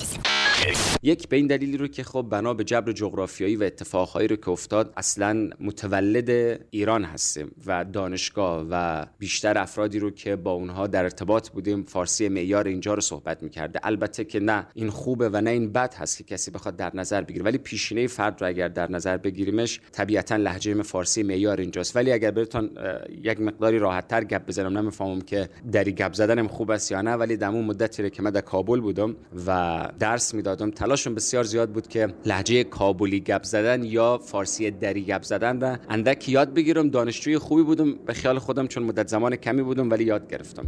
یک به این دلیلی رو که خب بنا به جبر جغرافیایی و اتفاقهایی رو که افتاد اصلا متولد ایران هستیم و دانشگاه و بیشتر افرادی رو که با اونها در ارتباط بودیم فارسی معیار اینجا رو صحبت میکرده. البته که نه این خوبه و نه این بد هست که کسی بخواد در نظر بگیره، ولی پیشینه فرد رو اگر در نظر بگیریمش طبیعتا لهجه فارسی معیار اینجاست. ولی اگر براتون یک مقداری راحت‌تر گپ بزنم، نمیفهمم که دری گپ زدنم خوب است یا نه، ولی در اون مدتی که من در کابل بودم و درس میدادم تلاشم بسیار زیاد بود که لهجه کابلی گپ زدن یا فارسی دری گپ زدن را اندک یاد بگیرم. دانشجوی خوبی بودم به خیال خودم، چون مدت زمان کمی بودم، ولی یاد گرفتم.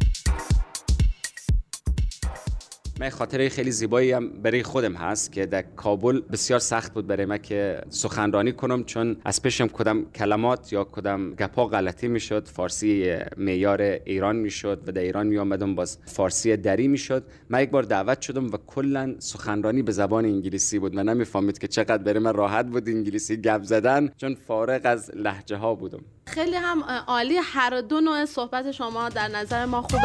من خاطره خیلی زیبایی هم برای خودم هست که در کابل بسیار سخت بود برای من که سخنرانی کنم، چون از پیشم کدام کلمات یا کدام گپا غلطی میشد، فارسی معیار ایران میشد و در ایران می آمدم باز فارسی دری میشد. من یک بار دعوت شدم و کلا سخنرانی به زبان انگلیسی بود. من نمیفهمید که چقدر برای من راحت بود انگلیسی گپ زدن، چون فارغ از لهجه ها بودم. خیلی هم عالی، هر دو نوع صحبت شما در نظر ما خوبه.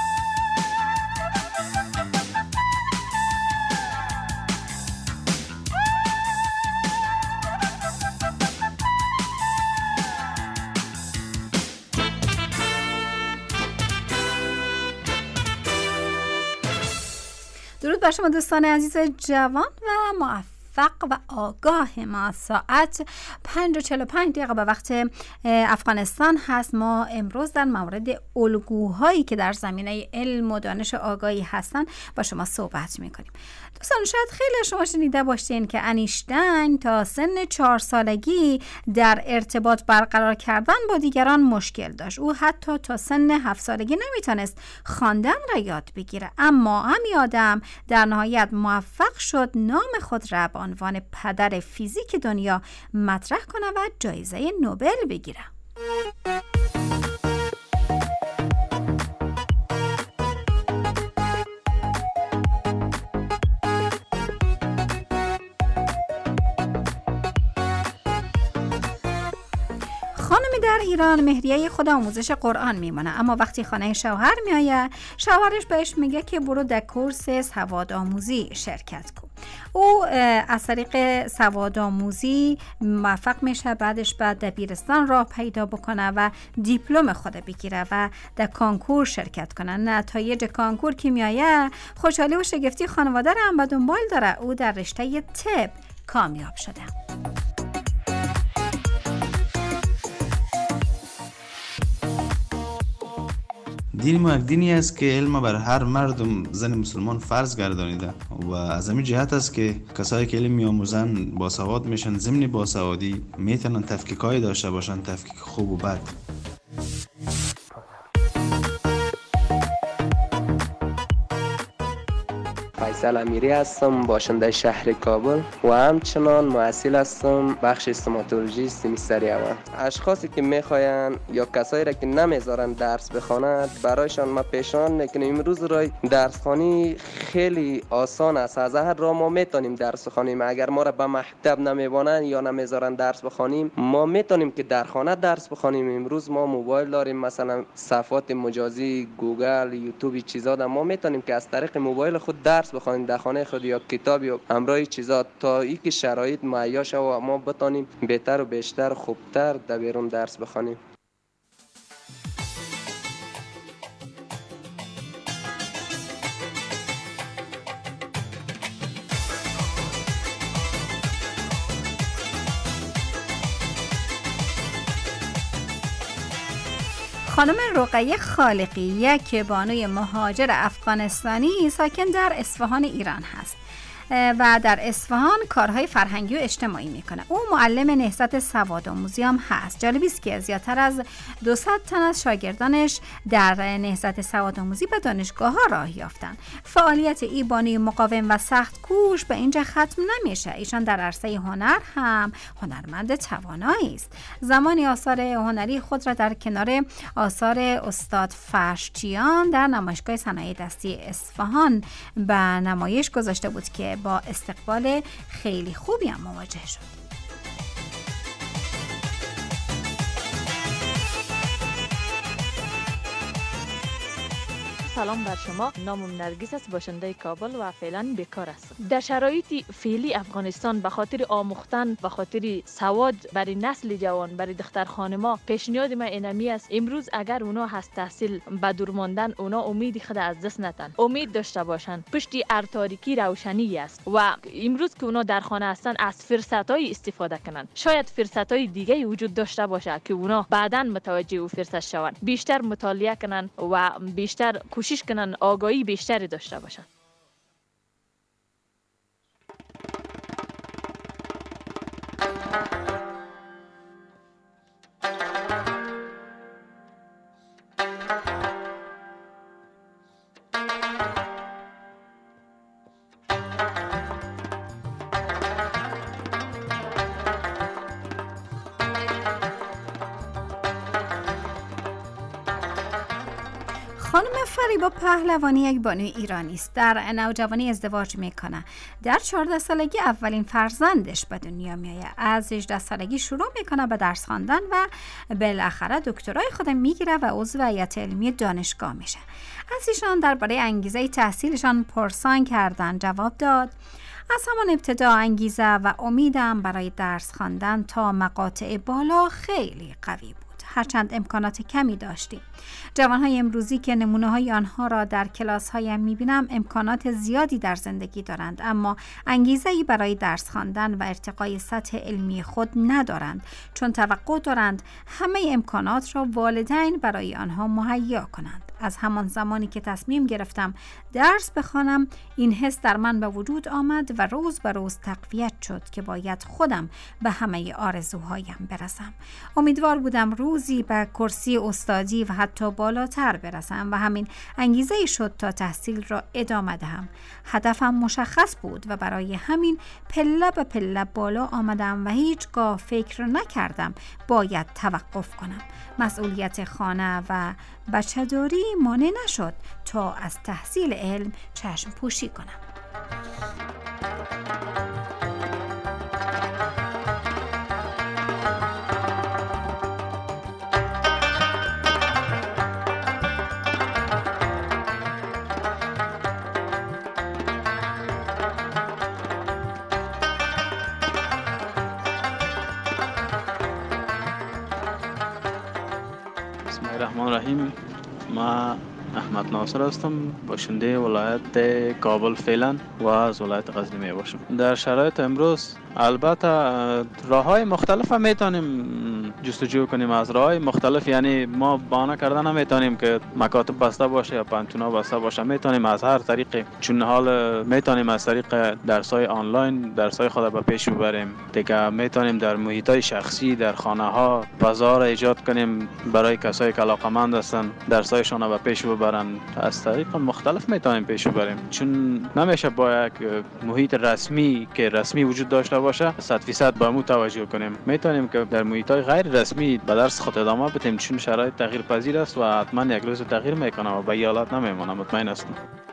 درود بر شما دوستان عزیز جوان و موفق و آگاه ما. ساعت پنج و چهل و پنج دقیقه به وقت افغانستان هست. ما امروز در مورد الگوهایی که در زمینه علم و دانش آگاهی هستن با شما صحبت میکنیم. دوستان شاید خیلی شما شنیده باشین که انیشتین تا سن چهار سالگی در ارتباط برقرار کردن با دیگران مشکل داشت. او حتی تا سن هفت سالگی نمیتونست خواندن را یاد بگیره، اما همین آدم در نهایت موفق شد نام خود را به عنوان پدر فیزیک دنیا مطرح کنه و جایزه نوبل بگیره. خانمی در ایران مهریه خود آموزش قرآن میمونه، اما وقتی خانه شوهر میآید شوهرش بهش میگه که برو در کورس سواد آموزی شرکت کن. او از طریق سواد آموزی موفق میشه بعدش بعد دبیرستان راه پیدا بکنه و دیپلم خود بگیره و در کانکور شرکت کنه. نتایج کانکور که میآید خوشحالی و شگفتی خانواده رو هم به دنبال داره. او در رشته طب کامیاب شده. دین ما یک دینی است که علم بر هر مردم زن مسلمان فرض گردانیده و از همین جهت است که کسایی که علم می‌آموزن باسواد میشن، ضمن باسوادی میتونن تفکیک‌های داشته باشن، تفکیک خوب و بد. فیصل امیری هستم، باشنده شهر کابل و همچنان محصل هستم بخش استوماتولوژی سمستر اول. اشخاصی که میخواین یا کسایی را که نمیذارن درس بخوانند برایشان ما پیشنهاد میکنم امروز راه درس خوانی خیلی آسان است. از هر راه ما میتونیم درس بخوانیم. اگر ما را به مکتب نمیبانن یا نمیذارن درس بخوانیم ما میتونیم که در خانه درس بخوانیم. امروز ما موبایل داریم، مثلا صفحات مجازی گوگل، یوتیوب، چیزا داریم. ما میتونیم که از طریق موبایل خود درس بخوانیم در خانه خود یا کتاب یا همراه چیزا تا اینکه شرایط مهیا شه و ما بتونیم بهتر و بیشتر خوبتر در بیرون درس بخوانیم. خانم رقیه خالقی یک بانوی مهاجر افغانستانی ساکن در اصفهان ایران هست و در اصفهان کارهای فرهنگی و اجتماعی میکنه. او معلم نهضت سواد آموزی هم هست. جالب است که زیادتر از دویست تن از شاگردانش در نهضت سواد آموزی به دانشگاه ها راه یافتند. فعالیت این بانوی مقاوم و سخت کوش به اینجا ختم نمیشه. ایشان در عرصه هنر هم هنرمند توانایی است. زمانی آثار هنری خود را در کنار آثار استاد فرشچیان در نمایشگاه صنایع دستی اصفهان به نمایش گذاشته بود که با استقبال خیلی خوبی هم مواجه شد. سلام بر شما، نامم نرگس است، باشنده کابل و فعلا بیکار هستم. در شرایط فعلی افغانستان به خاطر آموختن و خاطر سواد برای نسل جوان، برای دختر خانما پیشنهاد من اینمی است امروز اگر اونا هست تحصیل به دور ماندن، اونا امید خود از دست ندن، امید داشته باشن. پشتی ارتاریکی روشنی است و امروز که اونا در خانه هستن از فرصتای استفاده کنن. شاید فرصتای دیگه وجود داشته باشه که اونا بعداً متوجه او فرصت شون، بیشتر مطالعه کنن و بیشتر کوشش کنن آگاهی بیشتری داشته باشن. خانم فریبا پهلوانی یک بانوی ایرانی است. در نوجوانی ازدواج میکنه. در چهارده سالگی اولین فرزندش به دنیا میآید. از هجده سالگی شروع میکنه به درس خواندن و بالاخره دکترای خود میگیره و عضو هیئت علمی دانشگاه میشه. از ایشان درباره انگیزه تحصیلشان پرسان کردن جواب داد: از همان ابتدا انگیزه و امیدم برای درس خواندن تا مقاطع بالا خیلی قوی بود. هرچند امکانات کمی داشتیم. جوانهای امروزی که نمونه های آنها را در کلاس هایم میبینم امکانات زیادی در زندگی دارند، اما انگیزه‌ای برای درس خواندن و ارتقای سطح علمی خود ندارند، چون توقع دارند همه امکانات را والدین برای آنها مهیا کنند. از همان زمانی که تصمیم گرفتم درس بخوانم این حس در من به وجود آمد و روز به روز تقویت شد که باید خودم به همه آرزوهایم برسم. امیدوار بودم روزی به کرسی استادی و حتی بالاتر برسم و همین انگیزه شد تا تحصیل را ادامه دهم. هدفم مشخص بود و برای همین پله به پله بالا آمدم و هیچگاه فکر نکردم باید توقف کنم. مسئولیت خانه و بچه‌داری مانع نشد تا از تحصیل علم چشم پوشی کنم. الرحمن الرحیم. ما احمد ناصر هستم، باشنده ولایت کابل فعلا و از ولایت غزنی می باشم. در شرایط امروز البته راه‌های مختلف هم میتونیم جستجو کنیم، از راه‌های مختلف، یعنی ما بهانه کردن نمیتونیم که مکاتب بسته باشه یا پانتونا بسته باشه، میتونیم از هر طریقی، چون حال میتونیم از طریق درس‌های آنلاین درس‌های خود به پیش ببریم دیگه. میتونیم در محیط‌های شخصی، در خانه‌ها بازار ایجاد کنیم برای کسایی که علاقه‌مند هستن درس‌هایشان رو به پیش ببرن. از طریق مختلف میتونیم پیش ببریم، چون نمیشه با یک محیط رسمی که رسمی وجود داشته باشه صد فیصد با مو توجه کنیم. میتونیم که در محیط‌های غیر رسمی به درس خود ادامه بدیم، چون شرایط تغییر پذیر است و حتما یک روز تغییر میکنه و به حالت نمیمونه، مطمئن هستم.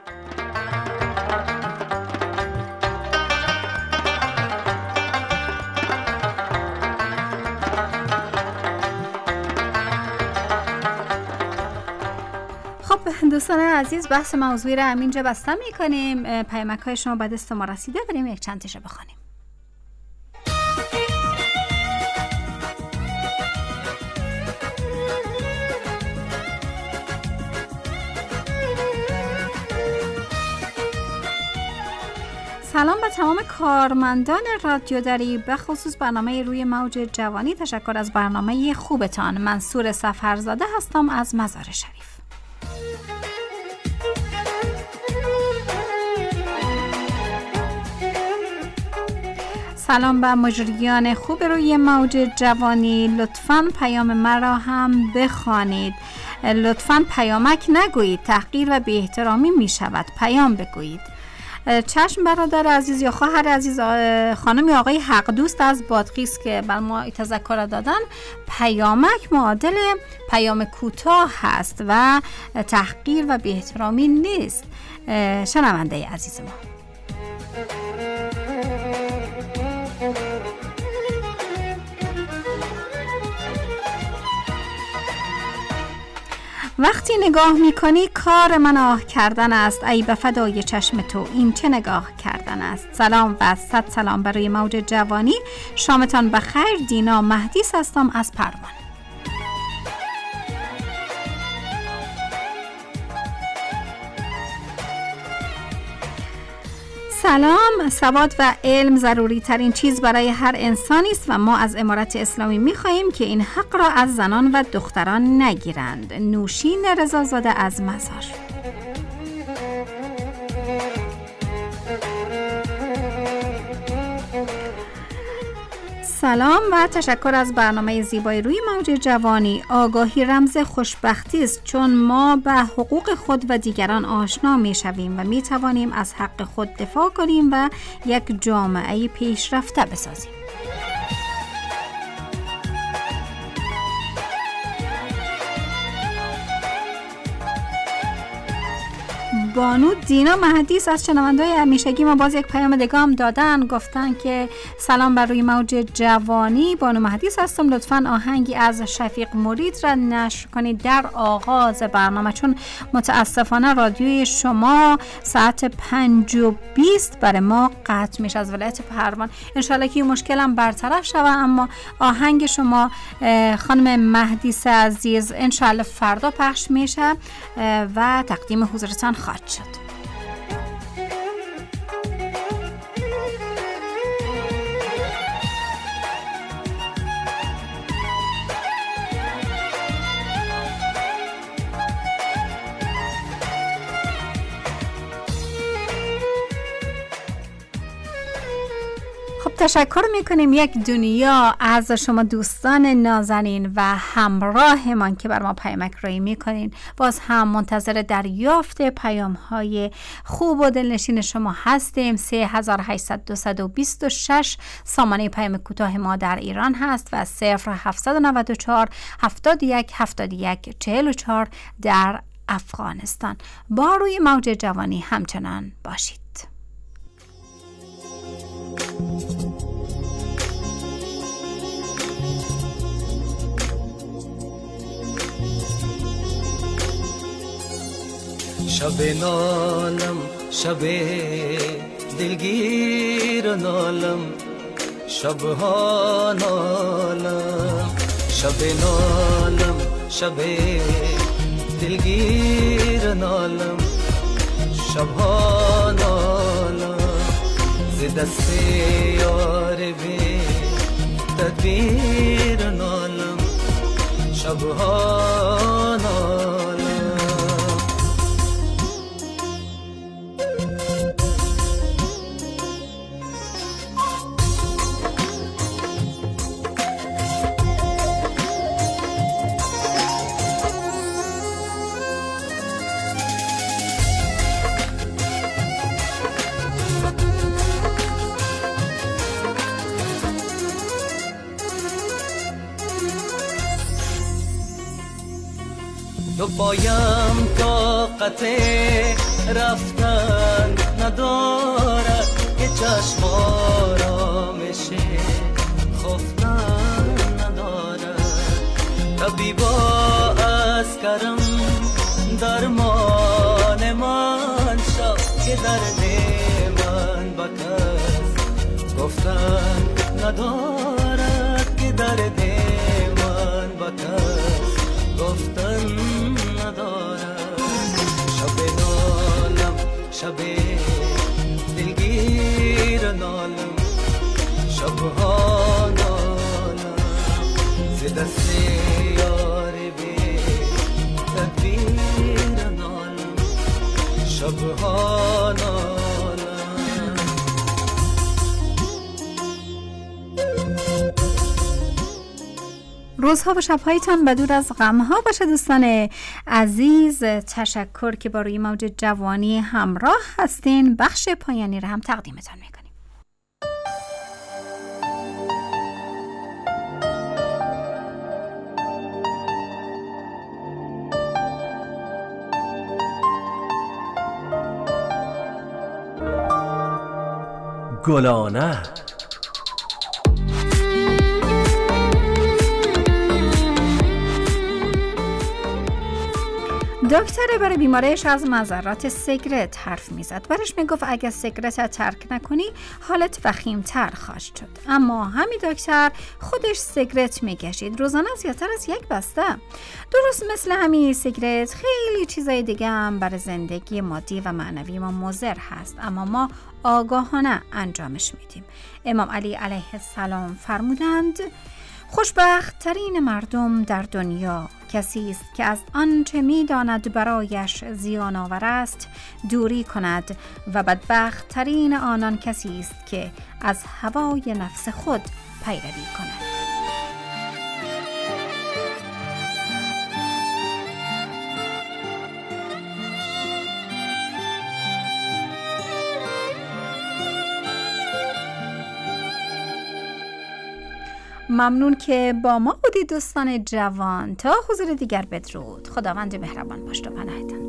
دوستان عزیز، بحث موضوعی را همینجا بسته میکنیم. پیامک های شما بعد دست ما رسیده، بریم یک چند تیشه بخونیم. سلام به تمام کارمندان رادیو دری، به خصوص برنامه روی موج جوانی. تشکر از برنامه خوبتان. منصور سفرزاده هستم از مزار شریف. سلام به مجریان خوب روی موج جوانی، لطفاً پیام مرا هم بخوانید. لطفاً پیامک نگویید، تحقیر و بی احترامی می شود. پیام بگویید. چشم برادر عزیز یا خواهر عزیز، خانم یا آقای حق دوست از بادغیس که بر ما تذکر دادن، پیامک معادل پیام کوتاه هست و تحقیر و بی احترامی نیست. شنونده عزیز ما، وقتی نگاه میکنی کار من آه کردن است، ای به فدای چشم تو این چه نگاه کردن است. سلام و صد سلام برای موج جوانی. شامتان بخیر. دینا مهدیس هستم از پروان. سلام. سواد و علم ضروری ترین چیز برای هر انسانی است و ما از امارت اسلامی می خواهیم که این حق را از زنان و دختران نگیرند. نوشین رضازاده از مزار. سلام و تشکر از برنامه زیبای روی موج جوانی. آگاهی رمز خوشبختی است، چون ما به حقوق خود و دیگران آشنا می شویم و می توانیم از حق خود دفاع کنیم و یک جامعه پیشرفته بسازیم. بانو دینا مهدیس از شنونده‌های همیشگی ما باز یک پیام دیگه هم دادن، گفتن که سلام بر روی موج جوانی. بانو مهدیس هستم، لطفاً آهنگی از شفیق مرید را نشر کنید در آغاز برنامه، چون متاسفانه رادیوی شما ساعت پنج و بیست برای ما قطع میشه از ولایت پروان. انشالله که این مشکل هم برطرف شود، اما آهنگ شما خانم مهدیس عزیز انشالله فردا پخش میشه و تقدیم حضورتان خواهد شد. تشکر میکنیم یک دنیا از شما دوستان نازنین و همراهمان که بر ما پیامک رایی میکنین. باز هم منتظر دریافت پیام های خوب و دلنشین شما هستیم. سه هزار و هشتصد دویست و بیست و شش سامانه پیام کوتاه ما در ایران هست و صفر هفتصد و نود و چهار هفتاد و یک هفتاد و یک چهل و چهار در افغانستان. با روی موج جوانی همچنان باشید. شب نالم شب دلگیر نالم شب ها نالم شب نالم شب دلگیر نالم شبها نالم ز دست یار بی تدبیر نالم شبها نالم. تو پایم طاقت رفتن ندارد که چشم آرامش خفتن ندارد. طبیبا از کرم درمان من شو که درد من با کس گفتن ندارد که درد من با کس گفتن ندارد. شب نالم شب دلگیر نالم شبها نالم ز دست یار بی تدبیر نالم شبها نالم. روزها و شبهایتان بدور از غمها باشه دوستان عزیز. تشکر که با روی موج جوانی همراه هستین. بخش پایانی رو هم تقدیمتان میکنیم. گلانه دکتر برای بیماریش از مضرات سیگرت حرف میزد. برش میگفت اگه سیگرت ترک نکنی حالت وخیم‌تر خواهد شد. اما همین دکتر خودش سیگرت میکشید، روزانه زیادتر از یک بسته. درست مثل همین سیگرت خیلی چیزای دیگه هم برای زندگی مادی و معنوی ما مضر هست، اما ما آگاهانه انجامش میدیم. امام علی علیه السلام فرمودند خوشبخت ترین مردم در دنیا کسی است که از آنچه می‌داند برایش زیان آور است دوری کند و بدبخت ترین آنان کسی است که از هوای نفس خود پیروی کند. ممنون که با ما بودید دوستان جوان. تا حضور دیگر بدرود. خداوند مهربان پشت و پناهتان.